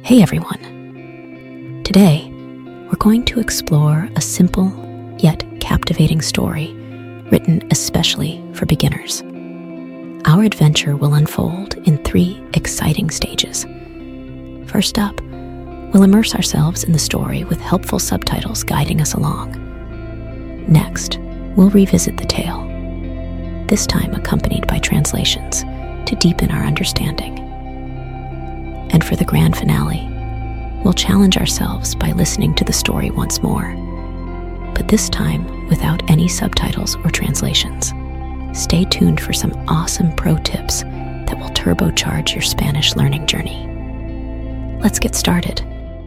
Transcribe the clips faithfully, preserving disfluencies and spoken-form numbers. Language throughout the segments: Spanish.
Hey everyone! Today, we're going to explore a simple yet captivating story written especially for beginners. Our adventure will unfold in three exciting stages. First up, we'll immerse ourselves in the story with helpful subtitles guiding us along. Next, we'll revisit the tale, this time accompanied by translations to deepen our understanding. And for the grand finale, we'll challenge ourselves by listening to the story once more, but this time without any subtitles or translations. Stay tuned for some awesome pro tips that will turbocharge your Spanish learning journey. Let's get started.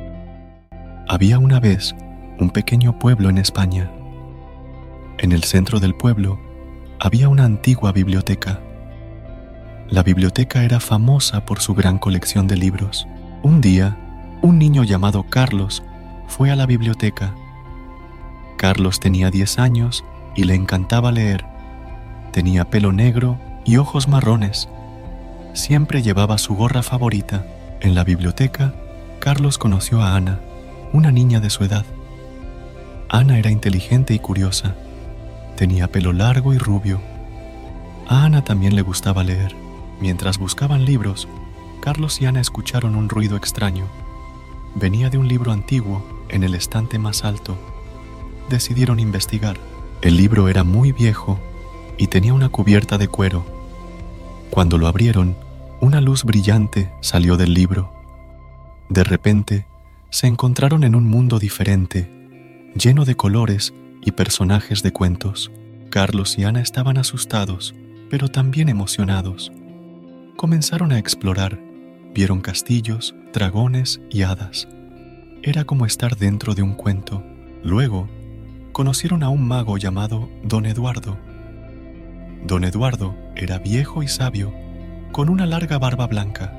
Había una vez un pequeño pueblo en España. En el centro del pueblo había una antigua biblioteca. La biblioteca era famosa por su gran colección de libros. Un día, un niño llamado Carlos fue a la biblioteca. Carlos tenía diez años y le encantaba leer. Tenía pelo negro y ojos marrones. Siempre llevaba su gorra favorita. En la biblioteca, Carlos conoció a Ana, una niña de su edad. Ana era inteligente y curiosa. Tenía pelo largo y rubio. A Ana también le gustaba leer. Mientras buscaban libros, Carlos y Ana escucharon un ruido extraño. Venía de un libro antiguo en el estante más alto. Decidieron investigar. El libro era muy viejo y tenía una cubierta de cuero. Cuando lo abrieron, una luz brillante salió del libro. De repente, se encontraron en un mundo diferente, lleno de colores y personajes de cuentos. Carlos y Ana estaban asustados, pero también emocionados. Comenzaron a explorar. Vieron castillos, dragones y hadas. Era como estar dentro de un cuento. Luego, conocieron a un mago llamado Don Eduardo. Don Eduardo era viejo y sabio, con una larga barba blanca.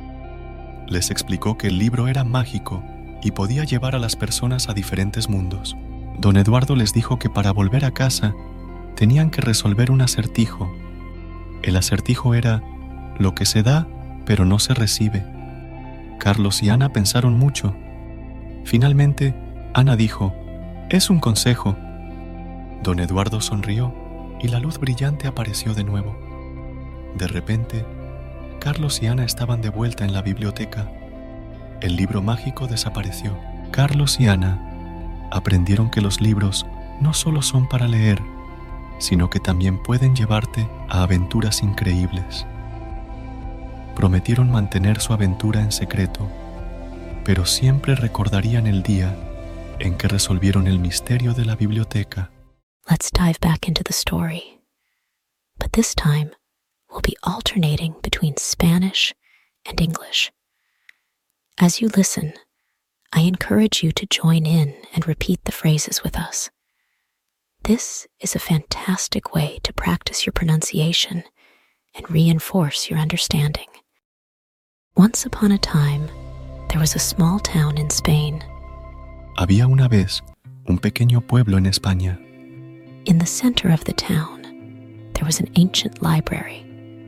Les explicó que el libro era mágico y podía llevar a las personas a diferentes mundos. Don Eduardo les dijo que para volver a casa tenían que resolver un acertijo. El acertijo era: lo que se da, pero no se recibe. Carlos y Ana pensaron mucho. Finalmente, Ana dijo: «Es un consejo». Don Eduardo sonrió y la luz brillante apareció de nuevo. De repente, Carlos y Ana estaban de vuelta en la biblioteca. El libro mágico desapareció. Carlos y Ana aprendieron que los libros no solo son para leer, sino que también pueden llevarte a aventuras increíbles. Prometieron mantener su aventura en secreto, pero siempre recordarían el día en que resolvieron el misterio de la biblioteca. Let's dive back into the story. But this time, we'll be alternating between Spanish and English. As you listen, I encourage you to join in and repeat the phrases with us. This is a fantastic way to practice your pronunciation and reinforce your understanding. Once upon a time, there was a small town in Spain. Había una vez un pequeño pueblo en España. In the center of the town, there was an ancient library.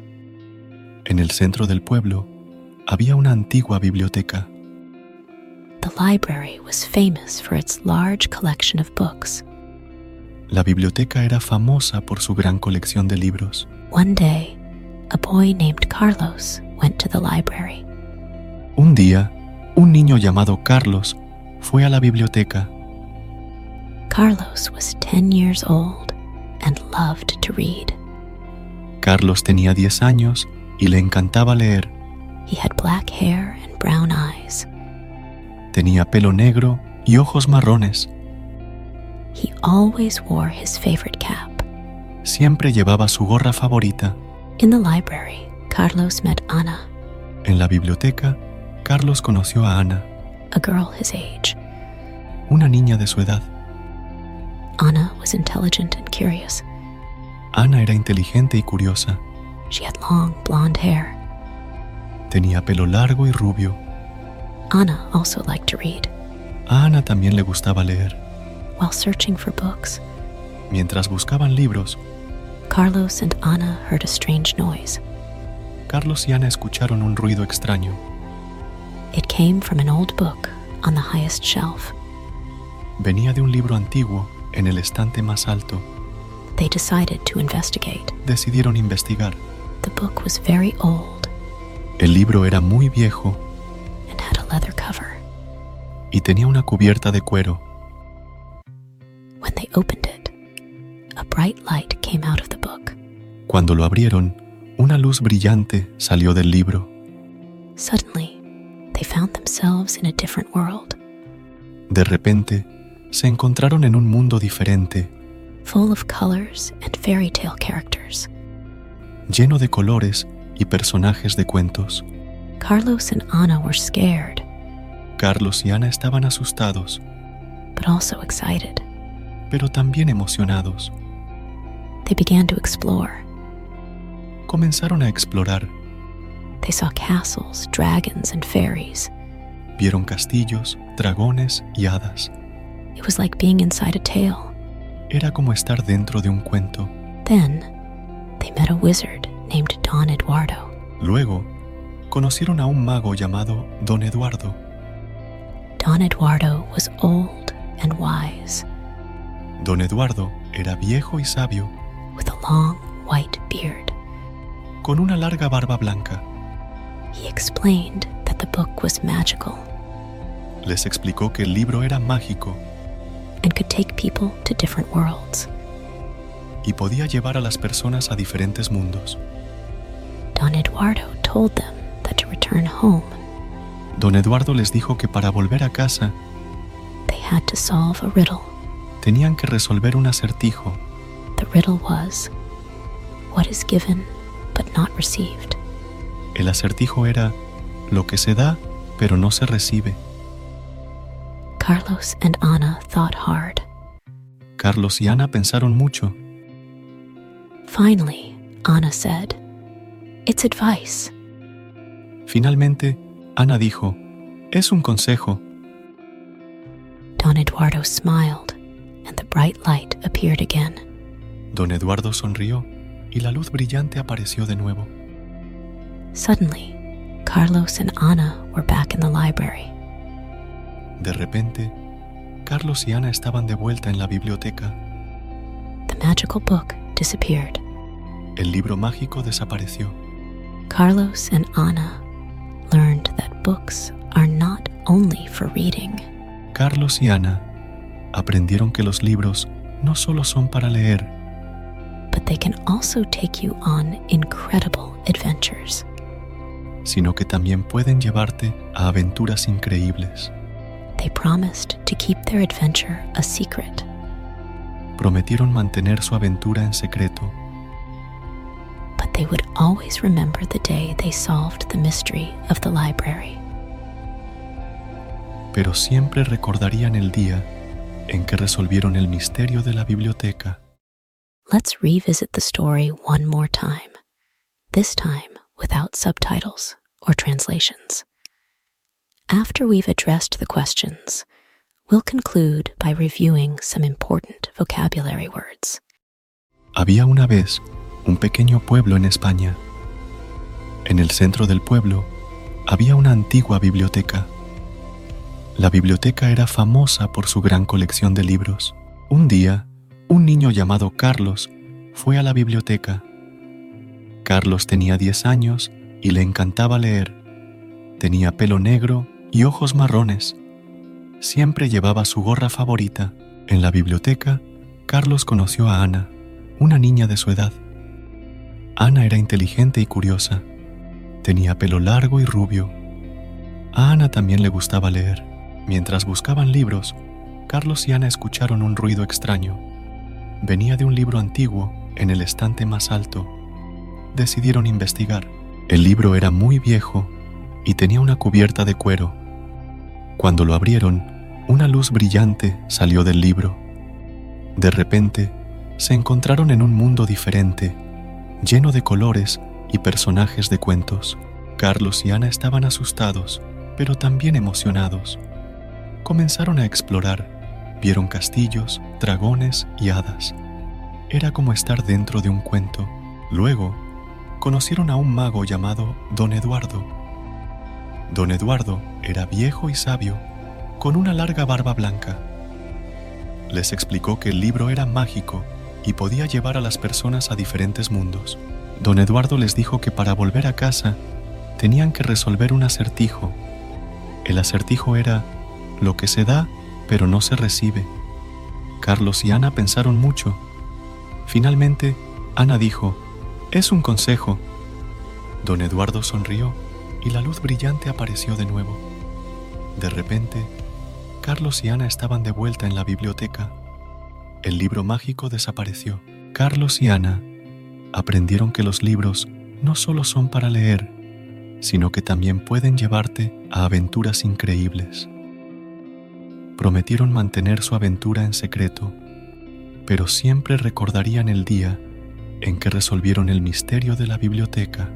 En el centro del pueblo había una antigua biblioteca. The library was famous for its large collection of books. La biblioteca era famosa por su gran colección de libros. One day, a boy named Carlos went to the library. Un día, un niño llamado Carlos fue a la biblioteca. Carlos was ten years old and loved to read. Carlos tenía diez años y le encantaba leer. He had black hair and brown eyes. Tenía pelo negro y ojos marrones. He always wore his favorite cap. Siempre llevaba su gorra favorita. In the library, Carlos met Ana. En la biblioteca, Carlos conoció a Ana, a girl his age. Una niña de su edad. Ana was intelligent and curious. Ana era inteligente y curiosa. She had long blonde hair. Tenía pelo largo y rubio. Ana also liked to read. A Ana también le gustaba leer. While searching for books, mientras buscaban libros, Carlos and Ana heard a strange noise. Carlos y Ana escucharon un ruido extraño. It came from an old book on the highest shelf. Venía de un libro antiguo en el estante más alto. They decided to investigate. Decidieron investigar. The book was very old. El libro era muy viejo And had a leather cover. y tenía una cubierta de cuero. When they opened it, a bright light came out of the book. Cuando lo abrieron, una luz brillante salió del libro. Suddenly, they found themselves in a different world, De repente, se encontraron en un mundo diferente, full of colors and fairy tale characters. lleno de colores y personajes de cuentos. Carlos and Ana were scared, Carlos y Ana estaban asustados, but also excited. pero también emocionados. They began to explore. Comenzaron a explorar. They saw castles, dragons, and fairies. Vieron castillos, dragones y hadas. It was like being inside a tale. Era como estar dentro de un cuento. Then, they met a wizard named Don Eduardo. Luego, conocieron a un mago llamado Don Eduardo. Don Eduardo was old and wise, Don Eduardo era viejo y sabio, with a long white beard. con una larga barba blanca. He explained that the book was magical Les explicó que el libro era mágico and could take people to different worlds. y podía llevar a las personas a diferentes mundos. Don Eduardo told them that to return home, Don Eduardo les dijo que para volver a casa they had to solve a riddle. tenían que resolver un acertijo. The riddle was, what is given but not received? El acertijo era lo que se da pero no se recibe. Carlos and Ana thought hard. Carlos y Ana pensaron mucho. Finally, Ana said, "It's advice." Finalmente, Ana dijo, es un consejo. Don Eduardo smiled, and the bright light appeared again. Don Eduardo sonrió y la luz brillante apareció de nuevo. Suddenly, Carlos and Ana were back in the library. De repente, Carlos y Ana estaban de vuelta en la biblioteca. The magical book disappeared. El libro mágico desapareció. Carlos and Ana learned that books are not only for reading, Carlos y Ana aprendieron que los libros no solo son para leer, but they can also take you on incredible adventures. sino que también pueden llevarte a aventuras increíbles. They promised to keep their adventure a secret. Prometieron mantener su aventura en secreto, But they would always remember the day they solved the mystery of the library. pero siempre recordarían el día en que resolvieron el misterio de la biblioteca. Let's revisit the story one more time, this time without subtitles or translations. After we've addressed the questions, we'll conclude by reviewing some important vocabulary words. Había una vez un pequeño pueblo en España. En el centro del pueblo había una antigua biblioteca. La biblioteca era famosa por su gran colección de libros. Un día, un niño llamado Carlos fue a la biblioteca. Carlos tenía diez años y le encantaba leer. Tenía pelo negro y ojos marrones. Siempre llevaba su gorra favorita. En la biblioteca, Carlos conoció a Ana, una niña de su edad. Ana era inteligente y curiosa. Tenía pelo largo y rubio. A Ana también le gustaba leer. Mientras buscaban libros, Carlos y Ana escucharon un ruido extraño. Venía de un libro antiguo en el estante más alto. Decidieron investigar. El libro era muy viejo y tenía una cubierta de cuero. Cuando lo abrieron, una luz brillante salió del libro. De repente, se encontraron en un mundo diferente, lleno de colores y personajes de cuentos. Carlos y Ana estaban asustados, pero también emocionados. Comenzaron a explorar. Vieron castillos, dragones y hadas. Era como estar dentro de un cuento. Luego, conocieron a un mago llamado Don Eduardo. Don Eduardo era viejo y sabio, con una larga barba blanca. Les explicó que el libro era mágico y podía llevar a las personas a diferentes mundos. Don Eduardo les dijo que para volver a casa tenían que resolver un acertijo. El acertijo era: lo que se da, pero no se recibe. Carlos y Ana pensaron mucho. Finalmente, Ana dijo: «Es un consejo». Don Eduardo sonrió y la luz brillante apareció de nuevo. De repente, Carlos y Ana estaban de vuelta en la biblioteca. El libro mágico desapareció. Carlos y Ana aprendieron que los libros no solo son para leer, sino que también pueden llevarte a aventuras increíbles. Prometieron mantener su aventura en secreto, pero siempre recordarían el día en que resolvieron el misterio de la biblioteca.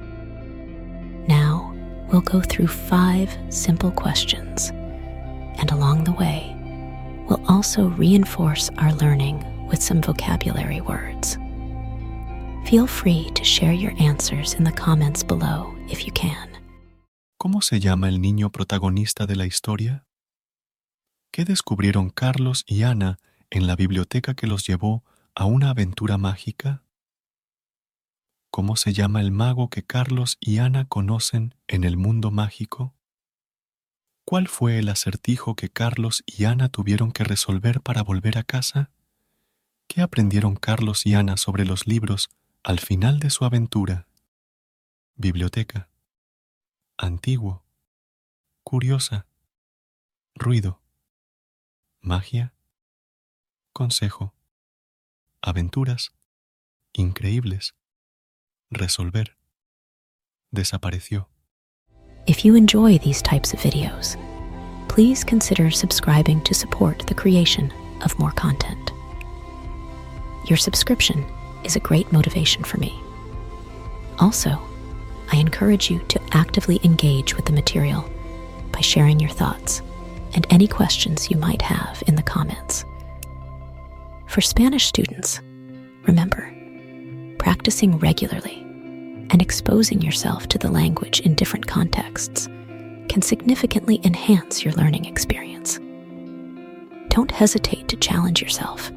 Now, we'll go through five simple questions, and along the way, we'll also reinforce our learning with some vocabulary words. Feel free to share your answers in the comments below if you can. ¿Cómo se llama el niño protagonista de la historia? ¿Qué descubrieron Carlos y Ana en la biblioteca que los llevó a una aventura mágica? ¿Cómo se llama el mago que Carlos y Ana conocen en el mundo mágico? ¿Cuál fue el acertijo que Carlos y Ana tuvieron que resolver para volver a casa? ¿Qué aprendieron Carlos y Ana sobre los libros al final de su aventura? Biblioteca. Antiguo. Curiosa. Ruido. Magia. Consejo. Aventuras. Increíbles. Resolver. Desapareció. If you enjoy these types of videos, please consider subscribing to support the creation of more content. Your subscription is a great motivation for me. Also, I encourage you to actively engage with the material by sharing your thoughts and any questions you might have in the comments. For Spanish students, remember, practicing regularly and exposing yourself to the language in different contexts can significantly enhance your learning experience. Don't hesitate to challenge yourself